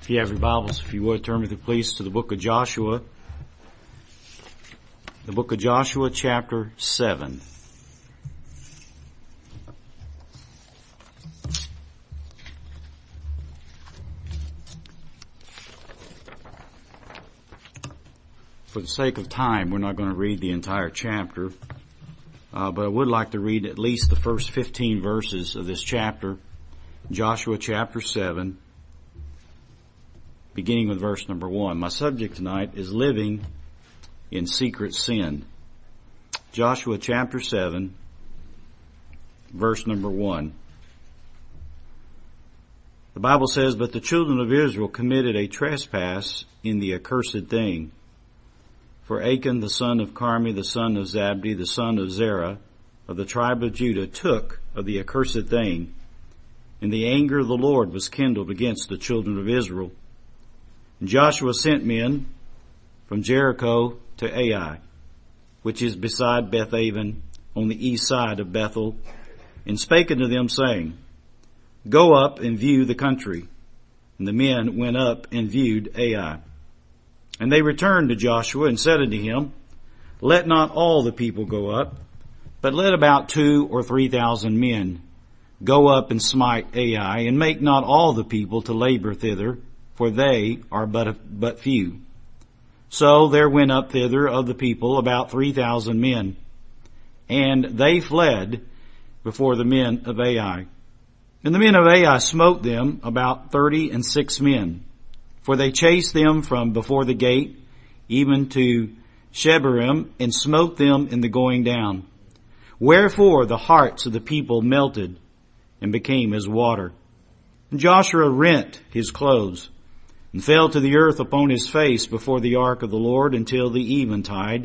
If you have your Bibles, if you would, turn with me please to the book of Joshua. The book of Joshua, chapter 7. For the sake of time, we're not going to read the entire chapter, but I would like to read at least the first 15 verses of this chapter, Joshua chapter 7, beginning with verse number 1. My subject tonight is living in secret sin. Joshua chapter 7, verse number 1. The Bible says, "But the children of Israel committed a trespass in the accursed thing. For Achan the son of Carmi, the son of Zabdi, the son of Zerah, of the tribe of Judah, took of the accursed thing, and the anger of the Lord was kindled against the children of Israel. And Joshua sent men from Jericho to Ai, which is beside Bethaven, on the east side of Bethel, and spake unto them, saying, Go up and view the country. And the men went up and viewed Ai. And they returned to Joshua and said unto him, Let not all the people go up, but let about 2,000 or 3,000 men go up and smite Ai, and make not all the people to labor thither, for they are but few. So there went up thither of the people about 3,000 men, and they fled before the men of Ai. And the men of Ai smote them about 36 men, for they chased them from before the gate, even to Shebarim, and smote them in the going down. Wherefore the hearts of the people melted, and became as water. And Joshua rent his clothes, and fell to the earth upon his face before the ark of the Lord until the eventide,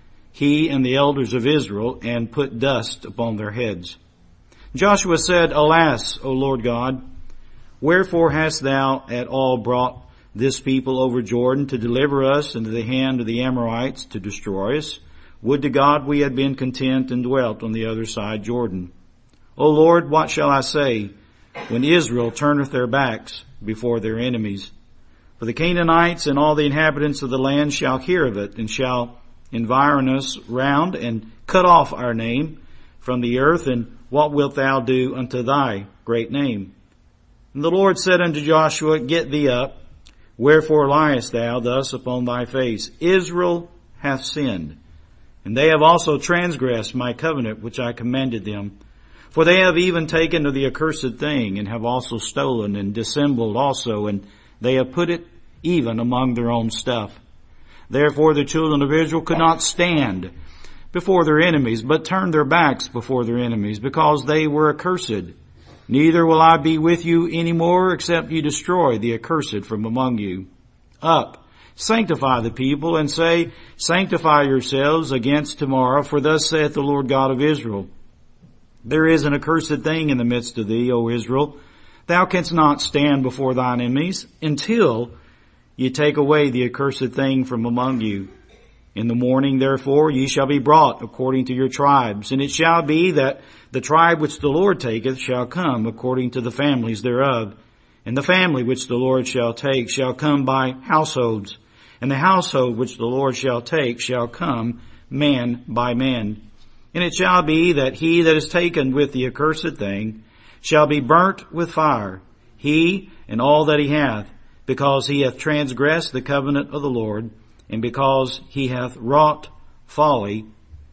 he and the elders of Israel, and put dust upon their heads. Joshua said, Alas, O Lord God, wherefore hast thou at all brought this people over Jordan to deliver us into the hand of the Amorites to destroy us? Would to God we had been content and dwelt on the other side Jordan. O Lord, what shall I say when Israel turneth their backs before their enemies? For the Canaanites and all the inhabitants of the land shall hear of it, and shall environ us round, and cut off our name from the earth. And what wilt thou do unto thy great name? And the Lord said unto Joshua, Get thee up, wherefore liest thou thus upon thy face? Israel hath sinned, and they have also transgressed my covenant which I commanded them. For they have even taken of the accursed thing, and have also stolen and dissembled also, and they have put it even among their own stuff. Therefore the children of Israel could not stand before their enemies, but turned their backs before their enemies, because they were accursed. Neither will I be with you any more, except you destroy the accursed from among you. Up, sanctify the people, and say, Sanctify yourselves against tomorrow, for thus saith the Lord God of Israel, There is an accursed thing in the midst of thee, O Israel. Thou canst not stand before thine enemies until ye take away the accursed thing from among you. In the morning, therefore, ye shall be brought according to your tribes. And it shall be that the tribe which the Lord taketh shall come according to the families thereof. And the family which the Lord shall take shall come by households. And the household which the Lord shall take shall come man by man. And it shall be that he that is taken with the accursed thing shall be burnt with fire, he and all that he hath, because he hath transgressed the covenant of the Lord, and because he hath wrought folly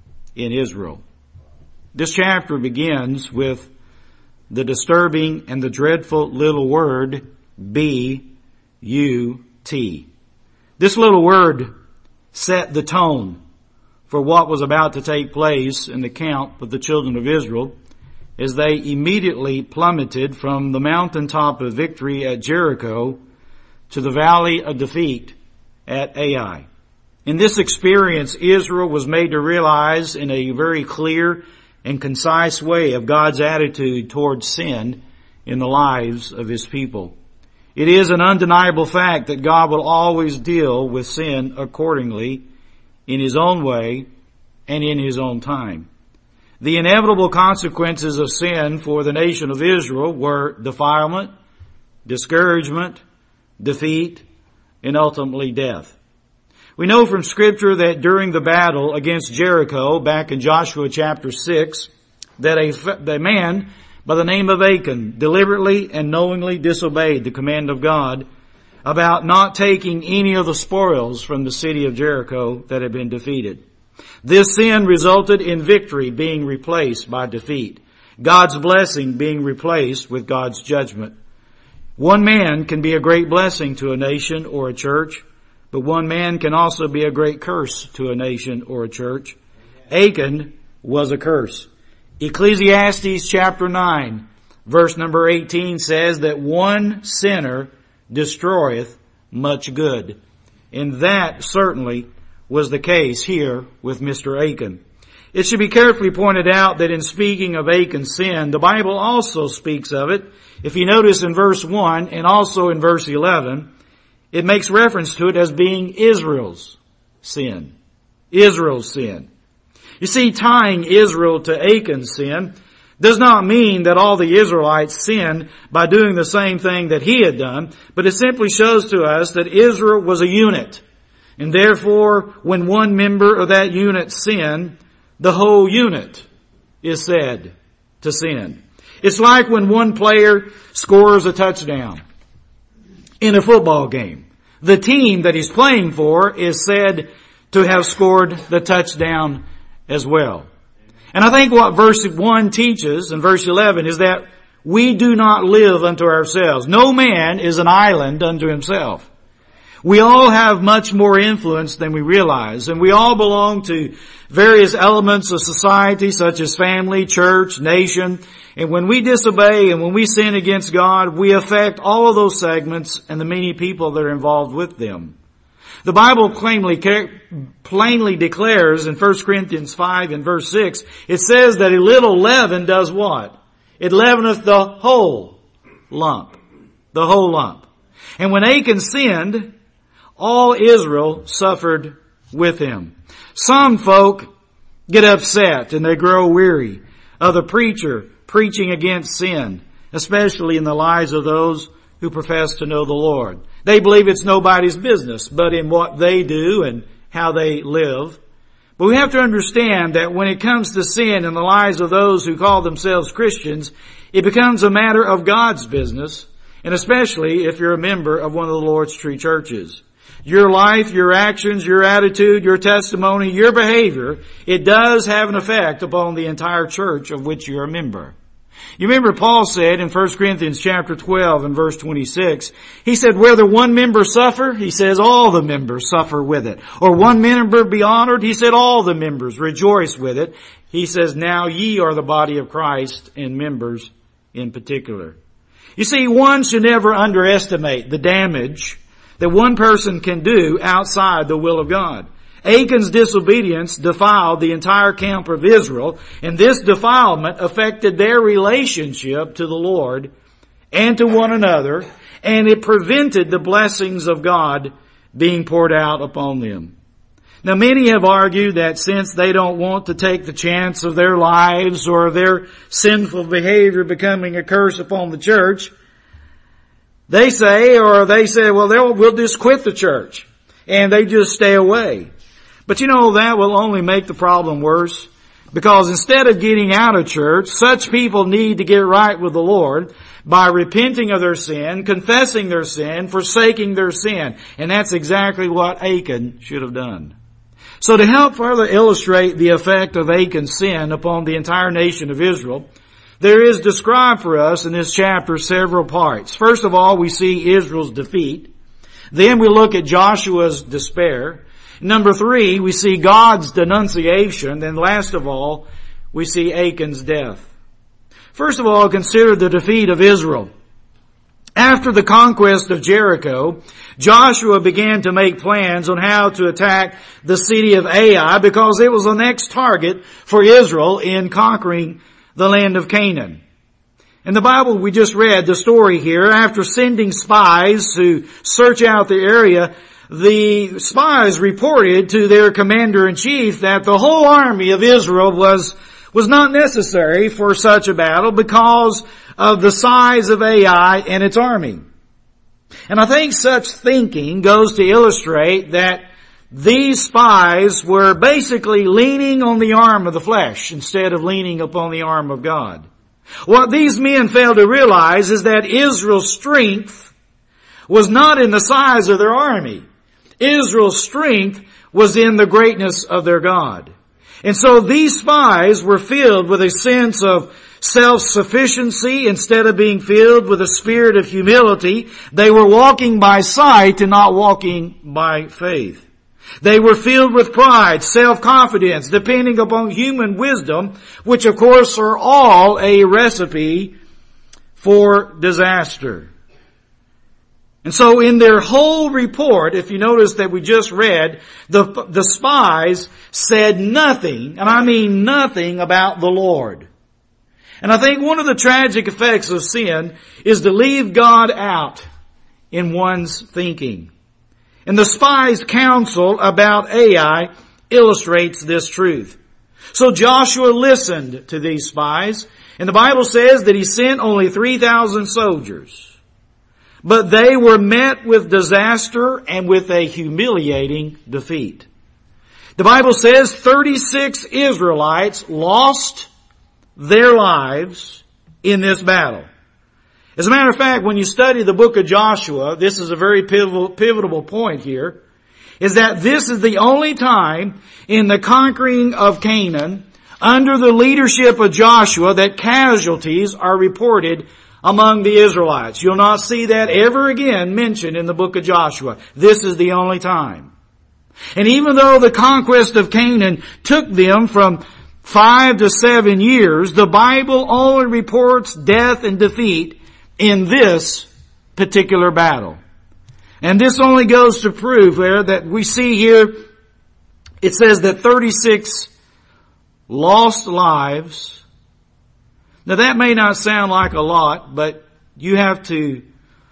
in Israel. This chapter begins with the disturbing and the dreadful little word, B-U-T. This little word set the tone for what was about to take place in the camp of the children of Israel, as they immediately plummeted from the mountaintop of victory at Jericho to the valley of defeat at Ai. In this experience, Israel was made to realize in a very clear and concise way of God's attitude towards sin in the lives of His people. It is an undeniable fact that God will always deal with sin accordingly, in His own way and in His own time. The inevitable consequences of sin for the nation of Israel were defilement, discouragement, defeat, and ultimately death. We know from Scripture that during the battle against Jericho, back in Joshua chapter 6, that a man by the name of Achan deliberately and knowingly disobeyed the command of God about not taking any of the spoils from the city of Jericho that had been defeated. This sin resulted in victory being replaced by defeat, God's blessing being replaced with God's judgment. One man can be a great blessing to a nation or a church, but one man can also be a great curse to a nation or a church. Achan was a curse. Ecclesiastes chapter 9, verse number 18 says that one sinner destroyeth much good. And that certainly was the case here with Mr. Achan. It should be carefully pointed out that in speaking of Achan's sin, the Bible also speaks of it. If you notice in verse 1 and also in verse 11, it makes reference to it as being Israel's sin. Israel's sin. You see, tying Israel to Achan's sin does not mean that all the Israelites sinned by doing the same thing that he had done, but it simply shows to us that Israel was a unit. And therefore, when one member of that unit sinned, the whole unit is said to sin. It's like when one player scores a touchdown in a football game. The team that he's playing for is said to have scored the touchdown as well. And I think what verse 1 teaches and verse 11 is that we do not live unto ourselves. No man is an island unto himself. We all have much more influence than we realize, and we all belong to various elements of society such as family, church, nation. And when we disobey and when we sin against God, we affect all of those segments and the many people that are involved with them. The Bible plainly declares in 1 Corinthians 5 and verse 6, it says that a little leaven does what? It leaveneth the whole lump. The whole lump. And when Achan sinned, all Israel suffered with him. Some folk get upset and they grow weary of the preacher preaching against sin, especially in the lives of those who profess to know the Lord. They believe it's nobody's business but in what they do and how they live. But we have to understand that when it comes to sin in the lives of those who call themselves Christians, it becomes a matter of God's business, and especially if you're a member of one of the Lord's true churches. Your life, your actions, your attitude, your testimony, your behavior, it does have an effect upon the entire church of which you're a member. You remember Paul said in 1 Corinthians chapter 12 and verse 26, he said, whether one member suffer, he says all the members suffer with it. Or one member be honored, he said all the members rejoice with it. He says, now ye are the body of Christ and members in particular. You see, one should never underestimate the damage that one person can do outside the will of God. Achan's disobedience defiled the entire camp of Israel, and this defilement affected their relationship to the Lord and to one another, and it prevented the blessings of God being poured out upon them. Now, many have argued that since they don't want to take the chance of their lives or their sinful behavior becoming a curse upon the church, they say, well, we'll just quit the church, and they just stay away. But you know, that will only make the problem worse, because instead of getting out of church, such people need to get right with the Lord by repenting of their sin, confessing their sin, forsaking their sin. And that's exactly what Achan should have done. So to help further illustrate the effect of Achan's sin upon the entire nation of Israel, there is described for us in this chapter several parts. First of all, we see Israel's defeat. Then we look at Joshua's despair. Number 3, we see God's denunciation. And last of all, we see Achan's death. First of all, consider the defeat of Israel. After the conquest of Jericho, Joshua began to make plans on how to attack the city of Ai, because it was the next target for Israel in conquering the land of Canaan. In the Bible, we just read the story here. After sending spies to search out the area, the spies reported to their commander-in-chief that the whole army of Israel was not necessary for such a battle because of the size of Ai and its army. And I think such thinking goes to illustrate that these spies were basically leaning on the arm of the flesh instead of leaning upon the arm of God. What these men failed to realize is that Israel's strength was not in the size of their army. Israel's strength was in the greatness of their God. And so these spies were filled with a sense of self-sufficiency instead of being filled with a spirit of humility. They were walking by sight and not walking by faith. They were filled with pride, self-confidence, depending upon human wisdom, which of course are all a recipe for disaster. And so in their whole report, if you notice that we just read, the spies said nothing, and I mean nothing, about the Lord. And I think one of the tragic effects of sin is to leave God out in one's thinking. And the spies' counsel about Ai illustrates this truth. So Joshua listened to these spies, and the Bible says that he sent only 3,000 soldiers. But they were met with disaster and with a humiliating defeat. The Bible says 36 Israelites lost their lives in this battle. As a matter of fact, when you study the book of Joshua, this is a very pivotal point here, is that this is the only time in the conquering of Canaan under the leadership of Joshua that casualties are reported among the Israelites. You'll not see that ever again mentioned in the book of Joshua. This is the only time. And even though the conquest of Canaan took them from 5 to 7 years, the Bible only reports death and defeat in this particular battle. And this only goes to prove there that we see here, it says that 36 lost lives. Now that may not sound like a lot, but you have to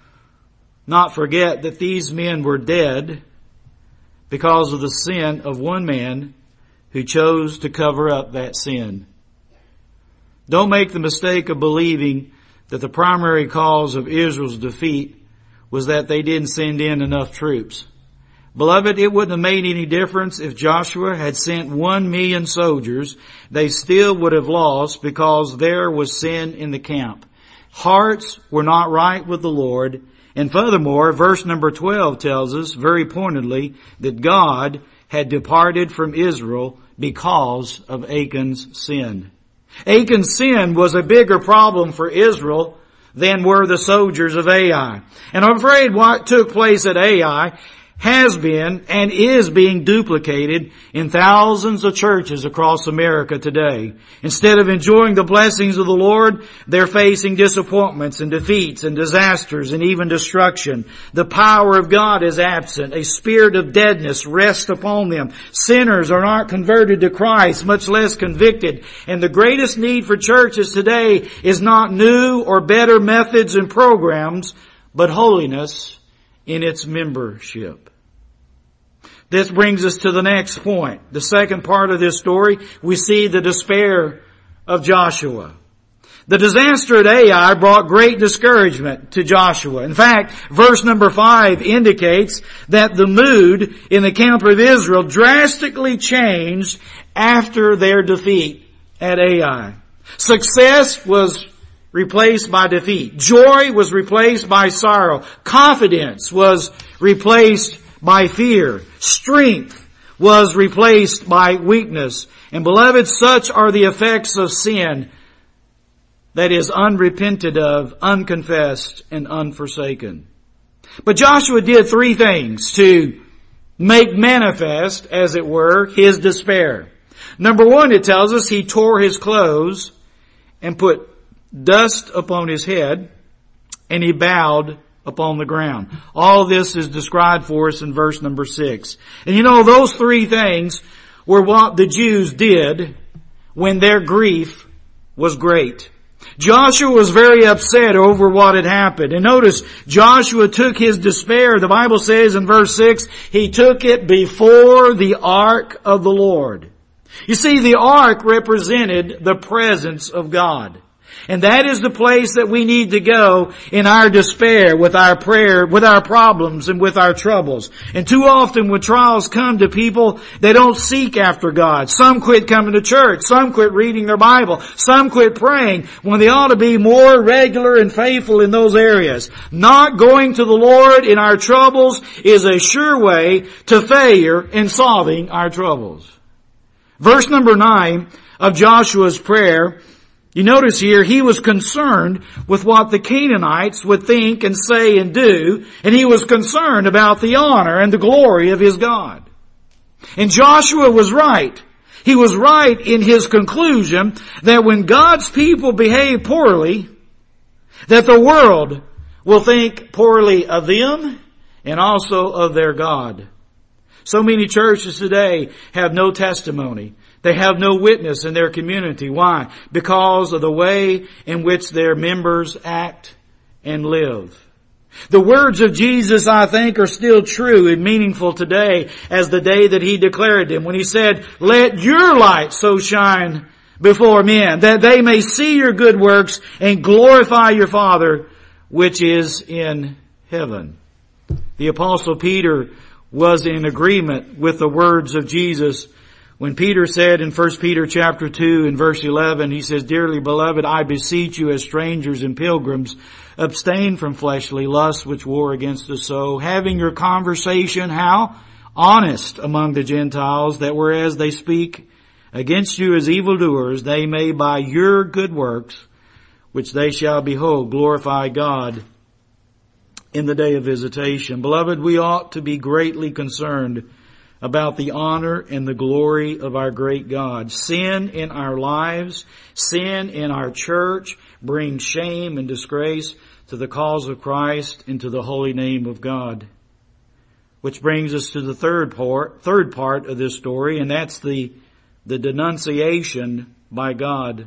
not forget that these men were dead because of the sin of one man who chose to cover up that sin. Don't make the mistake of believing that the primary cause of Israel's defeat was that they didn't send in enough troops. Beloved, it wouldn't have made any difference if Joshua had sent 1 million soldiers. They still would have lost because there was sin in the camp. Hearts were not right with the Lord. And furthermore, verse number 12 tells us very pointedly that God had departed from Israel because of Achan's sin. Achan's sin was a bigger problem for Israel than were the soldiers of Ai. And I'm afraid what took place at Ai has been and is being duplicated in thousands of churches across America today. Instead of enjoying the blessings of the Lord, they're facing disappointments and defeats and disasters and even destruction. The power of God is absent. A spirit of deadness rests upon them. Sinners are not converted to Christ, much less convicted. And the greatest need for churches today is not new or better methods and programs, but holiness in its membership. This brings us to the next point. The second part of this story, we see the despair of Joshua. The disaster at Ai brought great discouragement to Joshua. In fact, verse number 5 indicates that the mood in the camp of Israel drastically changed after their defeat at Ai. Success was replaced by defeat. Joy was replaced by sorrow. Confidence was replaced by fear. Strength was replaced by weakness. And beloved, such are the effects of sin that is unrepented of, unconfessed, and unforsaken. But Joshua did 3 things to make manifest, as it were, his despair. Number 1, it tells us he tore his clothes and put dust upon his head, and he bowed upon the ground. All this is described for us in verse number 6. And you know, those 3 things were what the Jews did when their grief was great. Joshua was very upset over what had happened. And notice, Joshua took his despair, the Bible says in verse 6, he took it before the ark of the Lord. You see, the ark represented the presence of God. And that is the place that we need to go in our despair, with our prayer, with our problems, and with our troubles. And too often when trials come to people, they don't seek after God. Some quit coming to church. Some quit reading their Bible. Some quit praying when they ought to be more regular and faithful in those areas. Not going to the Lord in our troubles is a sure way to failure in solving our troubles. Verse number 9 of Joshua's prayer, you notice here, he was concerned with what the Canaanites would think and say and do, and he was concerned about the honor and the glory of his God. And Joshua was right. He was right in his conclusion that when God's people behave poorly, that the world will think poorly of them and also of their God. So many churches today have no testimony. They have no witness in their community. Why? Because of the way in which their members act and live. The words of Jesus, I think, are still true and meaningful today as the day that He declared them when He said, "Let your light so shine before men that they may see your good works and glorify your Father which is in heaven." The Apostle Peter was in agreement with the words of Jesus when Peter said in 1 Peter chapter 2 and verse 11, he says, "Dearly beloved, I beseech you as strangers and pilgrims, abstain from fleshly lusts which war against the soul, having your conversation," how? "Honest among the Gentiles, that whereas they speak against you as evildoers, they may by your good works, which they shall behold, glorify God in the day of visitation." Beloved, we ought to be greatly concerned about the honor and the glory of our great God. Sin in our lives, sin in our church brings shame and disgrace to the cause of Christ and to the holy name of God. Which brings us to the third part of this story, and that's the denunciation by God.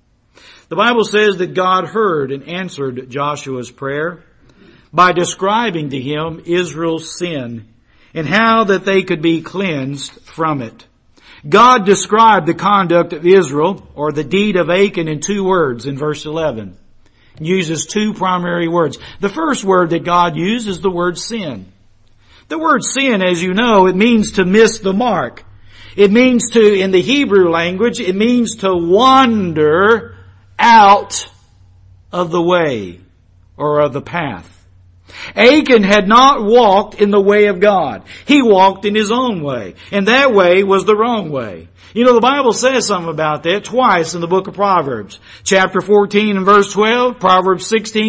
The Bible says that God heard and answered Joshua's prayer by describing to him Israel's sin and how that they could be cleansed from it. God described the conduct of Israel, or the deed of Achan, in 2 words in verse 11. He uses 2 primary words. The first word that God used is the word sin. The word sin, as you know, it means to miss the mark. It means to, in the Hebrew language, it means to wander out of the way or of the path. Achan had not walked in the way of God. He walked in his own way. And that way was the wrong way. You know, the Bible says something about that twice in the book of Proverbs. Chapter 14 and verse 12, Proverbs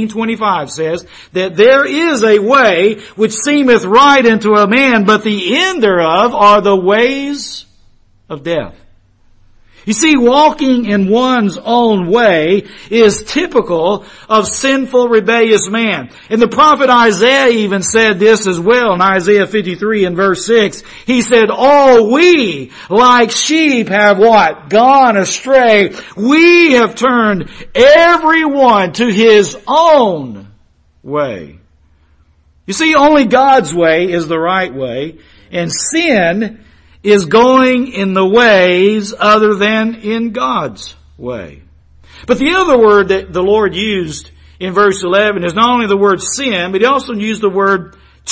16:25 says that there is a way which seemeth right unto a man, but the end thereof are the ways of death. You see, walking in one's own way is typical of sinful, rebellious man. And the prophet Isaiah even said this as well in Isaiah 53 and verse 6. He said, "All we like sheep have" what? "Gone astray. We have turned everyone to his own way." You see, only God's way is the right way, and sin is going in the ways other than in God's way. But the other word that the Lord used in verse 11 is not only the word sin, but He also used the word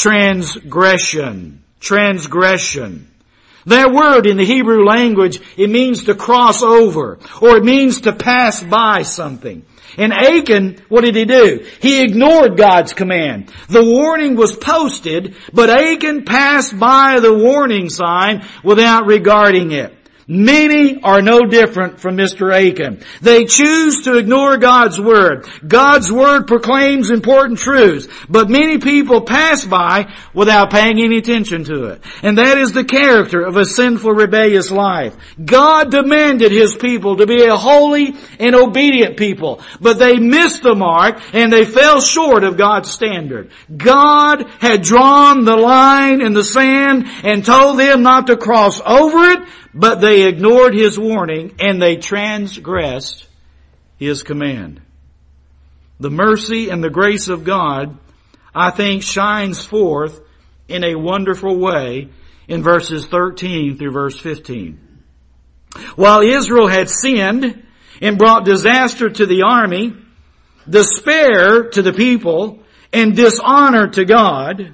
transgression. Transgression. That word in the Hebrew language, it means to cross over, or it means to pass by something. And Achan, what did he do? He ignored God's command. The warning was posted, but Achan passed by the warning sign without regarding it. Many are no different from Mr. Achan. They choose to ignore God's Word. God's Word proclaims important truths, but many people pass by without paying any attention to it. And that is the character of a sinful, rebellious life. God demanded His people to be a holy and obedient people, but they missed the mark and they fell short of God's standard. God had drawn the line in the sand and told them not to cross over it, but they ignored His warning and they transgressed His command. The mercy and the grace of God, I think, shines forth in a wonderful way in verses 13 through verse 15. While Israel had sinned and brought disaster to the army, despair to the people, and dishonor to God,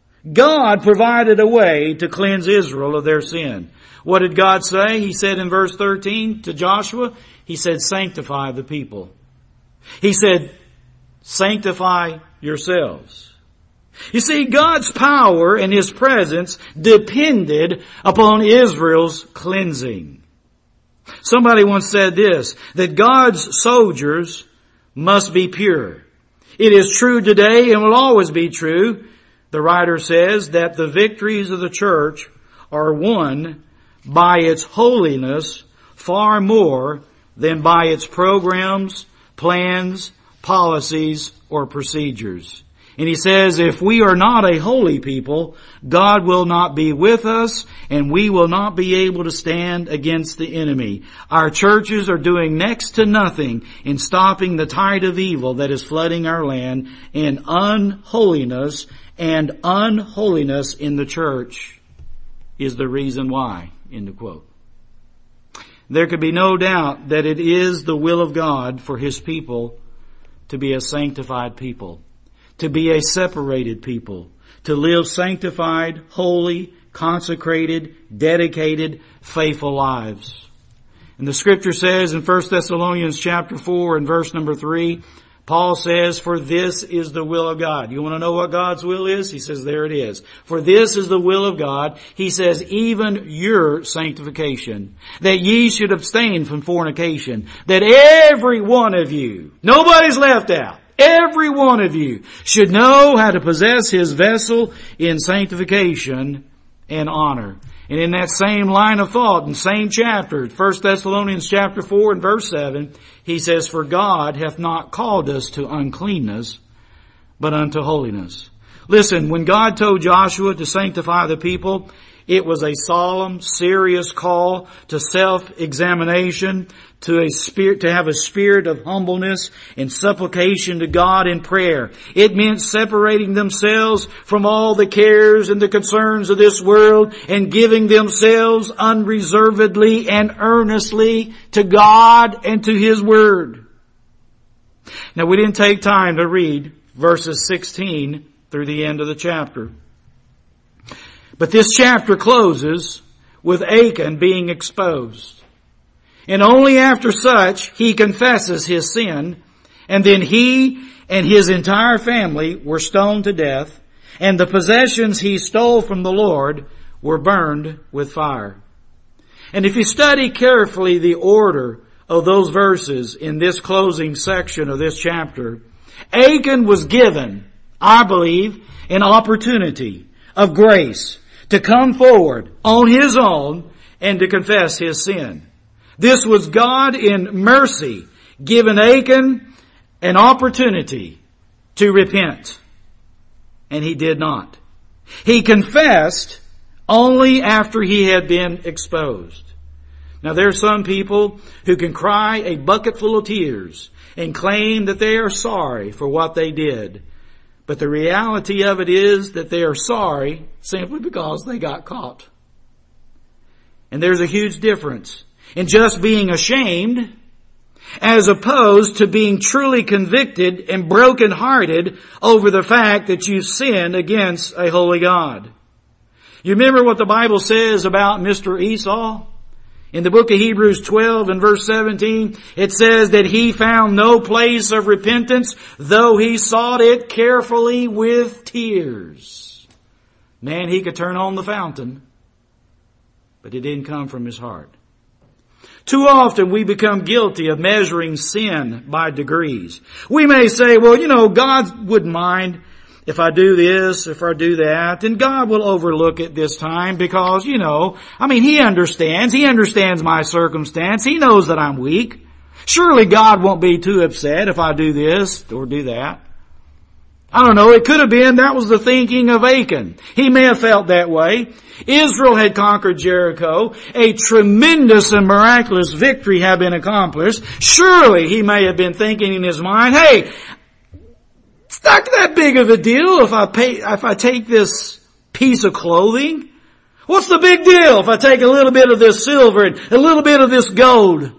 God provided a way to cleanse Israel of their sin. What did God say? He said in verse 13 to Joshua, He said, sanctify the people. He said, sanctify yourselves. You see, God's power and His presence depended upon Israel's cleansing. Somebody once said this, that God's soldiers must be pure. It is true today and will always be true. The writer says that the victories of the church are won by its holiness far more than by its programs, plans, policies, or procedures. And he says, if we are not a holy people, God will not be with us, and we will not be able to stand against the enemy. Our churches are doing next to nothing in stopping the tide of evil that is flooding our land, and unholiness in the church is the reason why. End of quote. There could be no doubt that it is the will of God for His people to be a sanctified people, to be a separated people, to live sanctified, holy, consecrated, dedicated, faithful lives. And the scripture says in 1 Thessalonians chapter 4 and verse number 3, Paul says, for this is the will of God. You want to know what God's will is? He says, there it is. For this is the will of God. He says, even your sanctification, that ye should abstain from fornication, that every one of you, nobody's left out, every one of you should know how to possess his vessel in sanctification and honor. And in that same line of thought, in the same chapter, 1 Thessalonians chapter 4 and verse 7, he says, for God hath not called us to uncleanness, but unto holiness. Listen, when God told Joshua to sanctify the people, it was a solemn, serious call to self-examination, to have a spirit of humbleness and supplication to God in prayer. It meant separating themselves from all the cares and the concerns of this world and giving themselves unreservedly and earnestly to God and to His Word. Now, we didn't take time to read verses 16 through the end of the chapter. But this chapter closes with Achan being exposed. And only after such he confesses his sin, and then he and his entire family were stoned to death, and the possessions he stole from the Lord were burned with fire. And if you study carefully the order of those verses in this closing section of this chapter, Achan was given, I believe, an opportunity of grace to come forward on his own and to confess his sin. This was God in mercy giving Achan an opportunity to repent. And he did not. He confessed only after he had been exposed. Now there are some people who can cry a bucket full of tears and claim that they are sorry for what they did. But the reality of it is that they are sorry simply because they got caught. And there's a huge difference in just being ashamed as opposed to being truly convicted and brokenhearted over the fact that you sinned against a holy God. You remember what the Bible says about Mr. Esau? In the book of Hebrews 12 and verse 17, it says that he found no place of repentance, though he sought it carefully with tears. Man, he could turn on the fountain, but it didn't come from his heart. Too often we become guilty of measuring sin by degrees. We may say, well, God wouldn't mind if I do this, if I do that, and God will overlook it this time because, He understands. He understands my circumstance. He knows that I'm weak. Surely God won't be too upset if I do this or do that. I don't know. It could have been that was the thinking of Achan. He may have felt that way. Israel had conquered Jericho. A tremendous and miraculous victory had been accomplished. Surely he may have been thinking in his mind, hey, it's not that big of a deal if I take this piece of clothing. What's the big deal if I take a little bit of this silver and a little bit of this gold?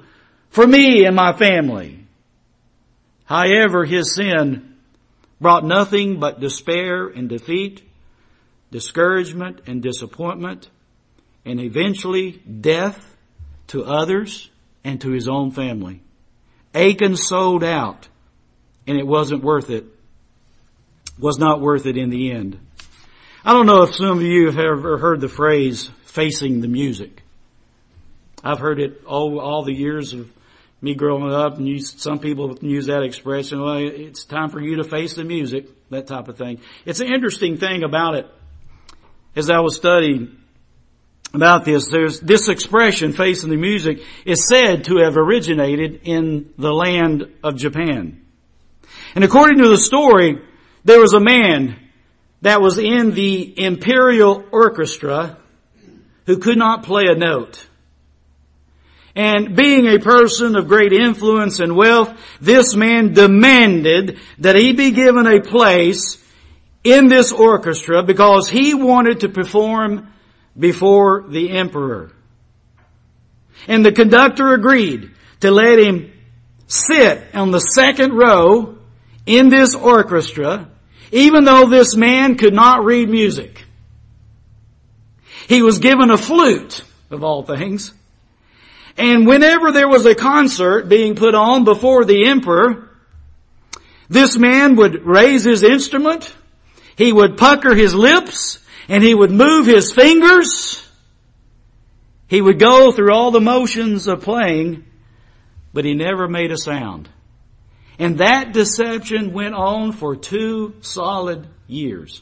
for me and my family. However, his sin brought nothing but despair and defeat, discouragement and disappointment, and eventually death to others and to his own family. Achan sold out, and it wasn't worth it. Was not worth it in the end. I don't know if some of you have ever heard the phrase, facing the music. I've heard it all the years of me growing up, and some people use that expression, well, it's time for you to face the music, that type of thing. It's an interesting thing about it. As I was studying about this, there's this expression, facing the music, is said to have originated in the land of Japan. And according to the story, there was a man that was in the imperial orchestra who could not play a note. And being a person of great influence and wealth, this man demanded that he be given a place in this orchestra because he wanted to perform before the emperor. And the conductor agreed to let him sit on the second row in this orchestra, even though this man could not read music. He was given a flute, of all things. And whenever there was a concert being put on before the emperor, this man would raise his instrument, he would pucker his lips, and he would move his fingers. He would go through all the motions of playing, but he never made a sound. And that deception went on for 2 solid years.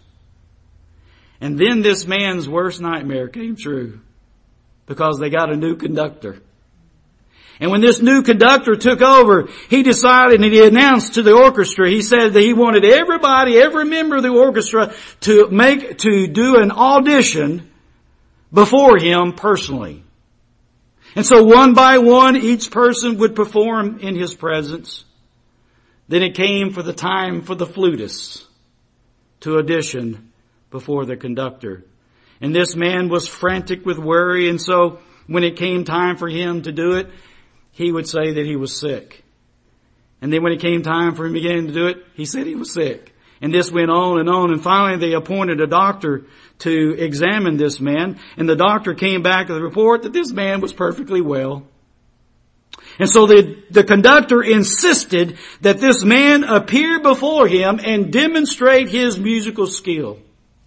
And then this man's worst nightmare came true because they got a new conductor. And when this new conductor took over, he decided and he announced to the orchestra, he said that he wanted everybody, every member of the orchestra to do an audition before him personally. And so one by one, each person would perform in his presence. Then it came for the time for the flutist to audition before the conductor. And this man was frantic with worry, and so when it came time for him to do it, he would say that he was sick. And then when it came time for him again to do it, he said he was sick. And this went on, and finally they appointed a doctor to examine this man, and the doctor came back with a report that this man was perfectly well. And so the conductor insisted that this man appear before him and demonstrate his musical skill.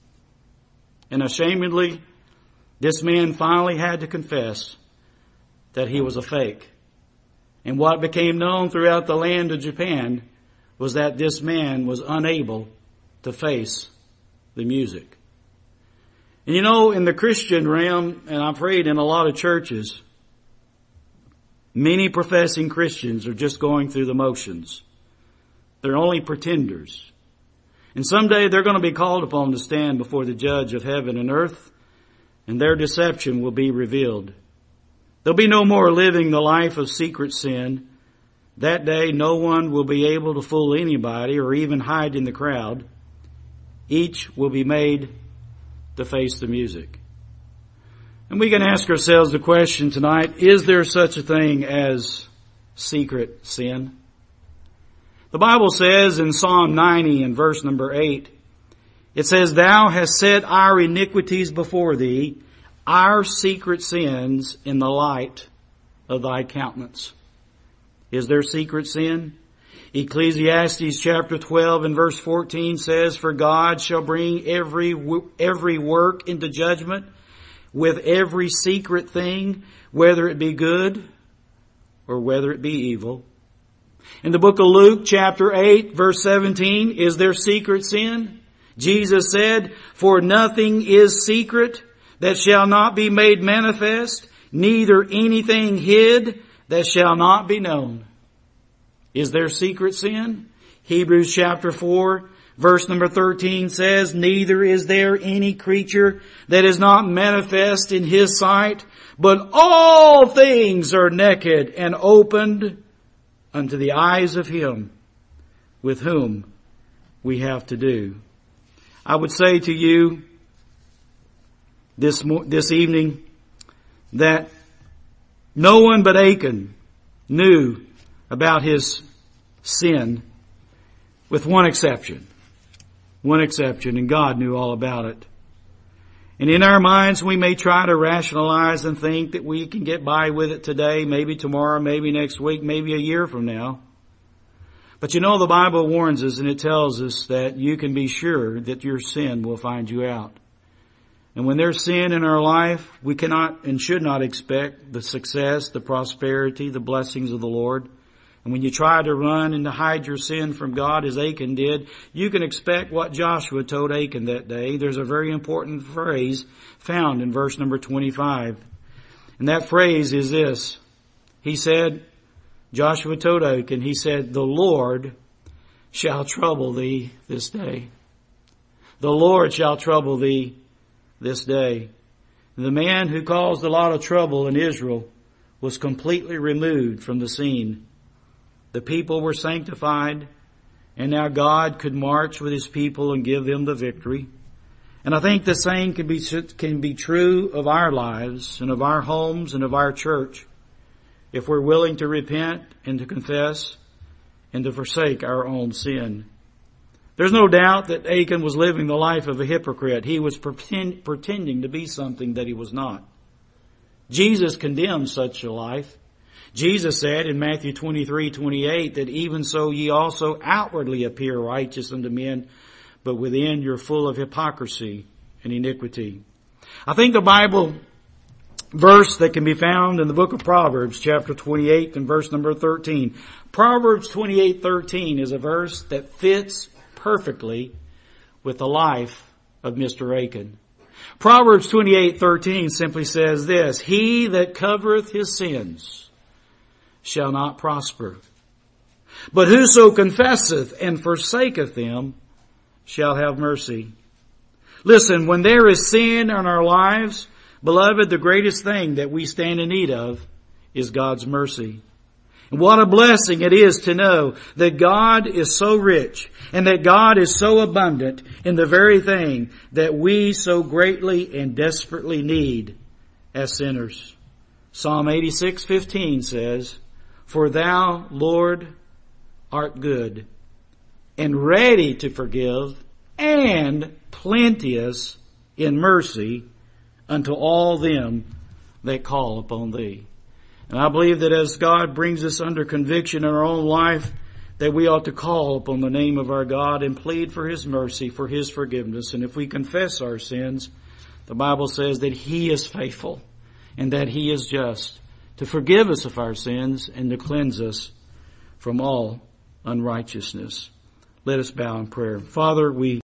And ashamedly, this man finally had to confess that he was a fake. And what became known throughout the land of Japan was that this man was unable to face the music. And you know, in the Christian realm, and I've prayed in a lot of churches, many professing Christians are just going through the motions. They're only pretenders. And someday they're going to be called upon to stand before the judge of heaven and earth, and their deception will be revealed. There'll be no more living the life of secret sin. That day no one will be able to fool anybody or even hide in the crowd. Each will be made to face the music. And we can ask ourselves the question tonight, is there such a thing as secret sin? The Bible says in Psalm 90 and verse number 8, it says, "Thou hast set our iniquities before thee, our secret sins in the light of thy countenance." Is there secret sin? Ecclesiastes chapter 12 and verse 14 says, "For God shall bring every work into judgment with every secret thing, whether it be good or whether it be evil." In the book of Luke chapter 8 verse 17, is there secret sin? Jesus said, "For nothing is secret that shall not be made manifest, neither anything hid that shall not be known." Is there secret sin? Hebrews chapter 4 verse number 13 says, "Neither is there any creature that is not manifest in his sight, but all things are naked and opened unto the eyes of him with whom we have to do." I would say to you this evening that no one but Achan knew about his sin, with one exception. One exception, and God knew all about it. And in our minds, we may try to rationalize and think that we can get by with it today, maybe tomorrow, maybe next week, maybe a year from now. But you know, the Bible warns us, and it tells us that you can be sure that your sin will find you out. And when there's sin in our life, we cannot and should not expect the success, the prosperity, the blessings of the Lord. And when you try to run and to hide your sin from God as Achan did, you can expect what Joshua told Achan that day. There's a very important phrase found in verse number 25. And that phrase is this. He said, Joshua told Achan, he said, "The Lord shall trouble thee this day." The Lord shall trouble thee this day. The man who caused a lot of trouble in Israel was completely removed from the scene. The people were sanctified, and now God could march with his people and give them the victory. And I think the same can be true of our lives and of our homes and of our church, if we're willing to repent and to confess and to forsake our own sin. There's no doubt that Achan was living the life of a hypocrite. He was pretending to be something that he was not. Jesus condemned such a life. Jesus said in Matthew 23:28 that even so ye also outwardly appear righteous unto men, but within you're full of hypocrisy and iniquity. I think the Bible verse that can be found in the book of Proverbs, chapter 28 and verse number 13. Proverbs 28:13 is a verse that fits perfectly with the life of Mr. Achan. Proverbs 28:13 simply says this, "He that covereth his sins shall not prosper, but whoso confesseth and forsaketh them shall have mercy." Listen, when there is sin in our lives, beloved, the greatest thing that we stand in need of is God's mercy. And what a blessing it is to know that God is so rich and that God is so abundant in the very thing that we so greatly and desperately need as sinners. Psalm 86:15 says, "For thou, Lord, art good and ready to forgive and plenteous in mercy unto all them that call upon thee." And I believe that as God brings us under conviction in our own life, that we ought to call upon the name of our God and plead for his mercy, for his forgiveness. And if we confess our sins, the Bible says that he is faithful and that he is just to forgive us of our sins and to cleanse us from all unrighteousness. Let us bow in prayer. Father, we